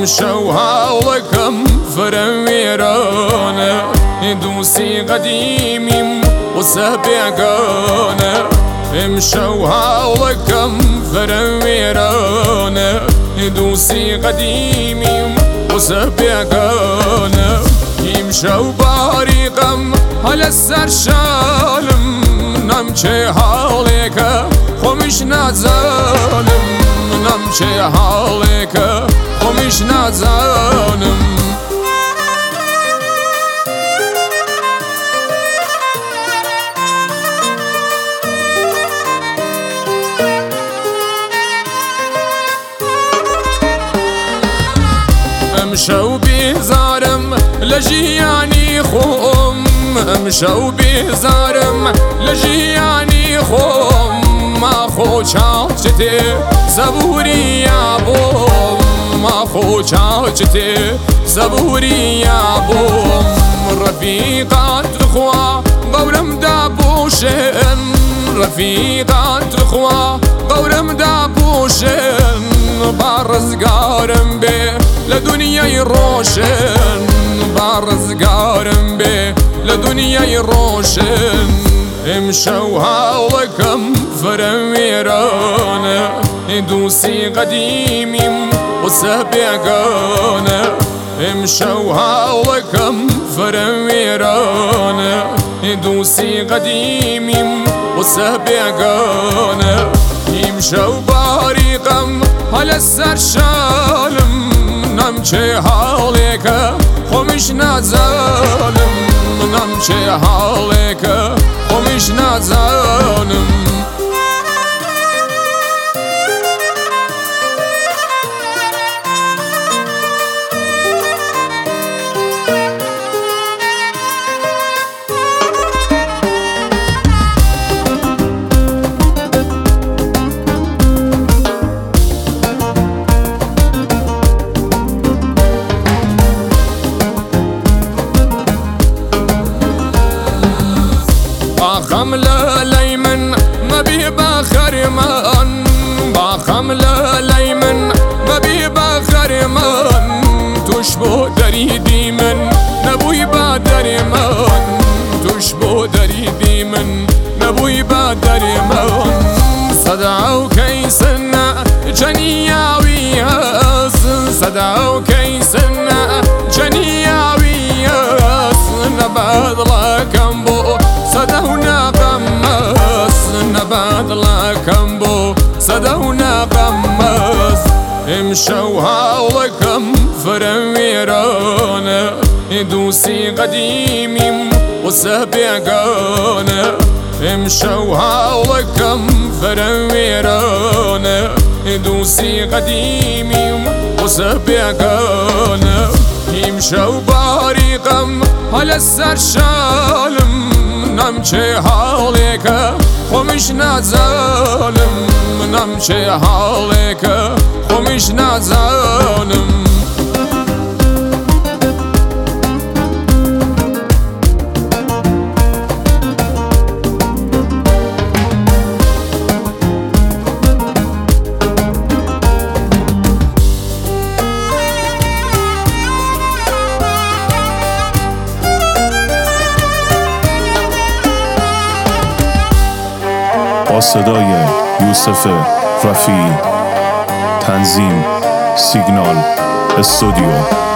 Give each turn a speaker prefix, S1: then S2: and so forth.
S1: امشو هاولكم فرميرانا دوسي قديمي وسابقانا امشو هاولكم فرميرانا دوسي قديمي وسابقانا يمشو باريقم على السرشالم نمشي حالك خمش نزانم نمشي حالك خمش نزانم امشو بزارم لجياني خوم امشو بزارم لجياني خوم ما خو چاچته زبوری یا بوم ما خو چاچته زبوری یا بوم رفیقات خوا قورم دابوشن رفیقات خوا قورم دابوشن بارزگارم به لدنیای روشن بارزگارم به لدنیای روشن امشو هاولكم فرميرانا دوسي قديمي وسابقانا امشو هاولكم فرميرانا دوسي قديمي وسابقانا يمشو باريقم على السرشالم نمشي حالك خمش نزانم نمشي حالك خمش نزانم باخم لليمن ما بيه بخرمان باخم لليمن ما بيه بخرمان تشبه دريدي من نبوي بدرمان تشبه دريدي من نبوي بدرمان صدعو كيسنا جنياوي صدعو كيسنا جنياوي نبض لكم بو صدونا قمص نبات لكم بو صدونا قمص امشو هاولكم فرميرانا دوسي قديمي وسابقانا امشو هاولكم فرميرانا دوسي قديمي وسابقانا يمشو باريقم على السرشالم نمشي حالك خمش نزانم نمشي حالك خمش نزانم
S2: با صدای یوسف رفیعی، تنظیم سیگنال استودیو.